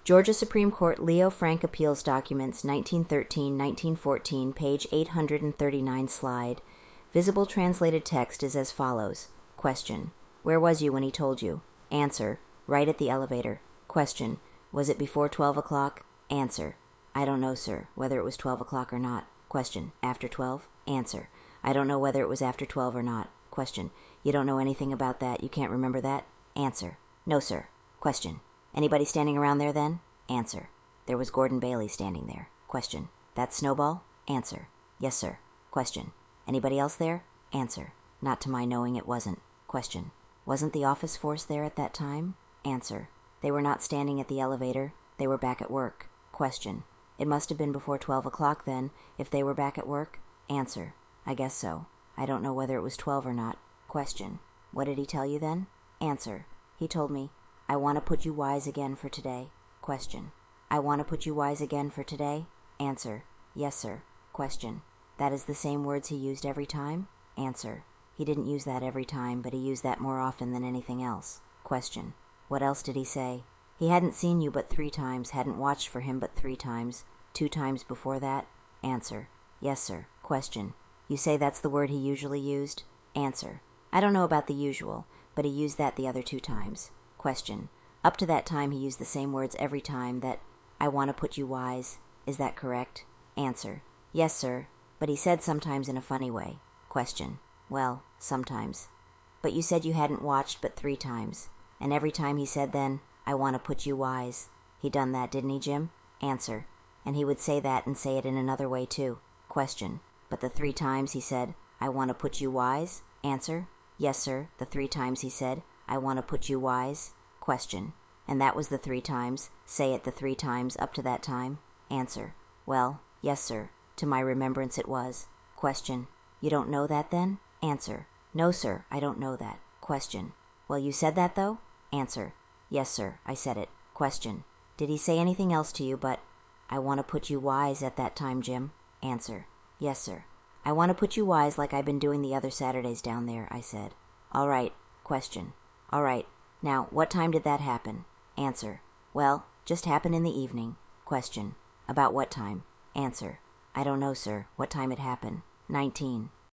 Georgia Supreme Court Leo Frank Appeals Documents 1913-1914, page 839 slide. Visible translated text is as follows. Question. Where was you when he told you? Answer. Right at the elevator. Question. Was it before 12 o'clock? Answer. I don't know, sir, whether it was 12 o'clock or not. Question. After 12? Answer. I don't know whether it was after 12 or not. Question. You don't know anything about that? You can't remember that? Answer. No, sir. Question. Anybody standing around there then? Answer. There was Gordon Bailey standing there. Question. That's Snowball? Answer. Yes, sir. Question. Anybody else there? Answer. Not to my knowing it wasn't. Question. Wasn't the office force there at that time? Answer. They were not standing at the elevator. They were back at work. Question. It must have been before 12 o'clock then, if they were back at work? Answer. I guess so. I don't know whether it was 12 or not. Question. What did he tell you then? Answer. He told me, I want to put you wise again for today. Question. I want to put you wise again for today? Answer. Yes, sir. Question. That is the same words he used every time? Answer. He didn't use that every time, but he used that more often than anything else. Question. What else did he say? He hadn't seen you but 3 times, hadn't watched for him but 3 times. 2 times before that? Answer. Yes, sir. Question. You say that's the word he usually used? Answer. I don't know about the usual, but he used that the other 2 times. Question. Up to that time he used the same words every time that, I want to put you wise. Is that correct? Answer. Yes, sir, but he said sometimes in a funny way. Question. Well, sometimes. But you said you hadn't watched but 3 times, and every time he said then, I want to put you wise. He done that, didn't he, Jim? Answer. And he would say that and say it in another way, too. Question. But the 3 times he said, I want to put you wise? Answer. Yes, sir, the 3 times he said, I want to put you wise? Question. And that was the 3 times, say it the 3 times up to that time? Answer. Well, yes, sir, to my remembrance it was. Question. You don't know that then? Answer. No, sir, I don't know that. Question. Well, you said that, though? Answer. Yes, sir, I said it. Question. Did he say anything else to you but, I want to put you wise at that time, Jim? Answer. Yes, sir. I want to put you wise like I've been doing the other Saturdays down there, I said. All right. Question. All right. Now, what time did that happen? Answer. Well, just happened in the evening. Question. About what time? Answer. I don't know, sir, what time it happened. 19.